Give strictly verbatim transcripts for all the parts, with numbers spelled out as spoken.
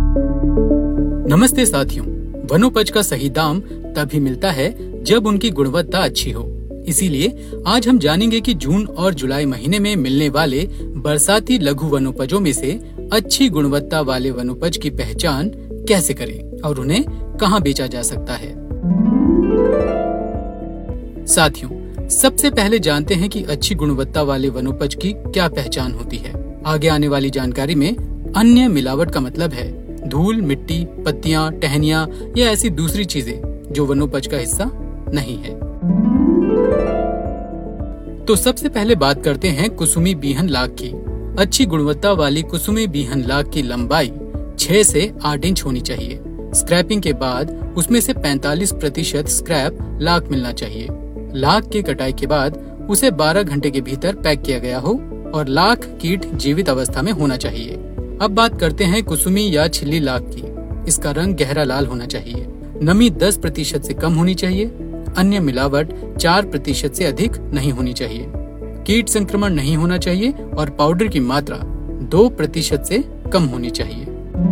नमस्ते साथियों, वनोपज का सही दाम तभी मिलता है जब उनकी गुणवत्ता अच्छी हो। इसीलिए आज हम जानेंगे कि जून और जुलाई महीने में मिलने वाले बरसाती लघु वनोपजों में से अच्छी गुणवत्ता वाले वनोपज की पहचान कैसे करें और उन्हें कहां बेचा जा सकता है। साथियों, सबसे पहले जानते हैं कि अच्छी गुणवत्ता वाले वनोपज की क्या पहचान होती है। आगे आने वाली जानकारी में अन्य मिलावट का मतलब है धूल, मिट्टी, पत्तियां, टहनियां या ऐसी दूसरी चीजें जो वनोपज का हिस्सा नहीं है। तो सबसे पहले बात करते हैं कुसुमी बीहन लाख की। अच्छी गुणवत्ता वाली कुसुमी बीहन लाख की लंबाई छह से आठ इंच होनी चाहिए। स्क्रैपिंग के बाद उसमें से पैंतालीस प्रतिशत स्क्रैप लाख मिलना चाहिए। लाख की कटाई के बाद उसे बारह घंटे के भीतर पैक किया गया हो और लाख कीट जीवित अवस्था में होना चाहिए। अब बात करते हैं कुसुमी या छिल्ली लाख की। इसका रंग गहरा लाल होना चाहिए। नमी दस प्रतिशत से कम होनी चाहिए। अन्य मिलावट चार प्रतिशत से अधिक नहीं होनी चाहिए। कीट संक्रमण नहीं होना चाहिए और पाउडर की मात्रा दो प्रतिशत से कम होनी चाहिए।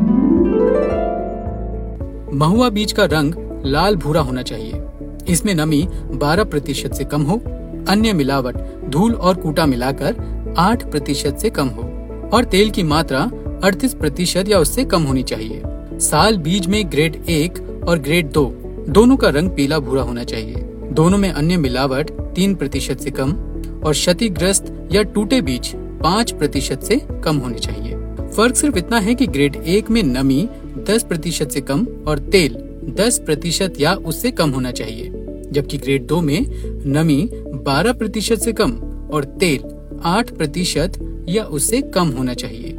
महुआ बीज का रंग लाल भूरा होना चाहिए। इसमें नमी बारह प्रतिशत से कम हो। अन्य मिलावट धूल और कूटा मिलाकर आठ प्रतिशत से कम हो और तेल की मात्रा अड़तीस प्रतिशत या उससे कम होनी चाहिए। साल बीज में ग्रेड एक और ग्रेड दो दोनों का रंग पीला भूरा होना चाहिए। दोनों में अन्य मिलावट तीन प्रतिशत से कम और क्षतिग्रस्त या टूटे बीज पाँच प्रतिशत से कम होने चाहिए। फर्क सिर्फ इतना है कि ग्रेड एक में नमी दस प्रतिशत से कम और तेल दस प्रतिशत या उससे कम होना चाहिए, जबकि ग्रेड दो में नमी बारह प्रतिशत से कम और तेल आठ प्रतिशत या उससे कम होना चाहिए।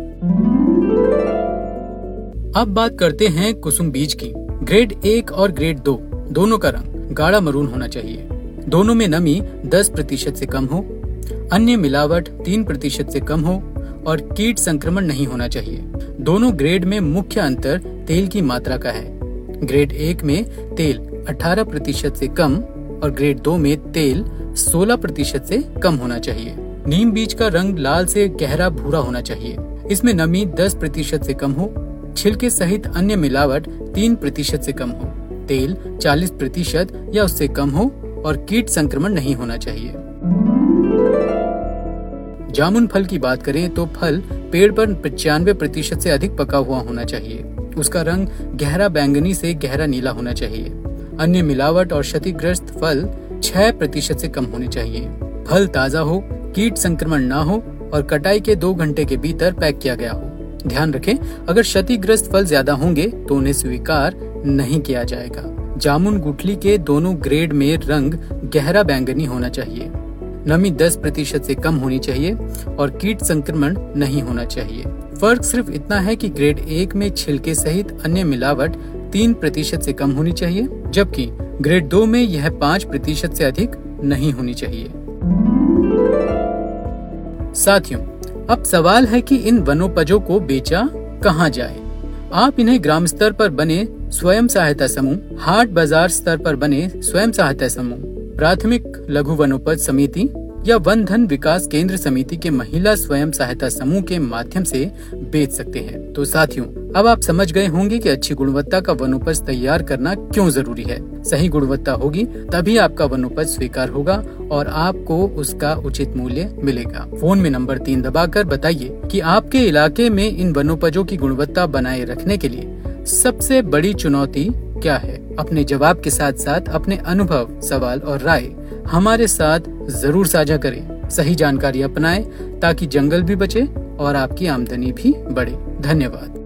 अब बात करते हैं कुसुम बीज की। ग्रेड एक और ग्रेड दो दोनों का रंग गाढ़ा मरून होना चाहिए। दोनों में नमी दस प्रतिशत से कम हो। अन्य मिलावट तीन प्रतिशत से कम हो और कीट संक्रमण नहीं होना चाहिए। दोनों ग्रेड में मुख्य अंतर तेल की मात्रा का है। ग्रेड एक में तेल अठारह प्रतिशत से कम और ग्रेड दो में तेल सोलह प्रतिशत से कम होना चाहिए। नीम बीज का रंग लाल से गहरा भूरा होना चाहिए। इसमें नमी दस प्रतिशत से कम हो। छिलके सहित अन्य मिलावट तीन प्रतिशत से कम हो। तेल चालीस प्रतिशत या उससे कम हो और कीट संक्रमण नहीं होना चाहिए। जामुन फल की बात करें तो फल पेड़ पर पचानवे प्रतिशत से अधिक पका हुआ होना चाहिए। उसका रंग गहरा बैंगनी से गहरा नीला होना चाहिए। अन्य मिलावट और क्षतिग्रस्त फल छह प्रतिशत से कम होने चाहिए। फल ताजा हो, कीट संक्रमण ना हो और कटाई के दो घंटे के भीतर पैक किया गया हो। ध्यान रखें, अगर क्षतिग्रस्त फल ज्यादा होंगे तो उन्हें स्वीकार नहीं किया जाएगा। जामुन गुठली के दोनों ग्रेड में रंग गहरा बैंगनी होना चाहिए। नमी दस प्रतिशत से कम होनी चाहिए और कीट संक्रमण नहीं होना चाहिए। फर्क सिर्फ इतना है कि ग्रेड एक में छिलके सहित अन्य मिलावट तीन प्रतिशत से कम होनी चाहिए, जबकि ग्रेड दो में यह पाँच प्रतिशत से अधिक नहीं होनी चाहिए। साथियों, अब सवाल है कि इन वनोपजों को बेचा कहां जाए। आप इन्हें ग्राम स्तर पर बने स्वयं सहायता समूह, हाट बाजार स्तर पर बने स्वयं सहायता समूह, प्राथमिक लघु वनोपज समिति या वन धन विकास केंद्र समिति के महिला स्वयं सहायता समूह के माध्यम से बेच सकते हैं। तो साथियों, अब आप समझ गए होंगे कि अच्छी गुणवत्ता का वनोपज तैयार करना क्यों जरूरी है। सही गुणवत्ता होगी तभी आपका वनोपज स्वीकार होगा और आपको उसका उचित मूल्य मिलेगा। फोन में नंबर तीन दबाकर बताइए कि आपके इलाके में इन वनोपजों की गुणवत्ता बनाए रखने के लिए सबसे बड़ी चुनौती क्या है। अपने जवाब के साथ साथ अपने अनुभव, सवाल और राय हमारे साथ जरूर साझा करें। सही जानकारी अपनाएं ताकि जंगल भी बचे और आपकी आमदनी भी बढ़े। धन्यवाद।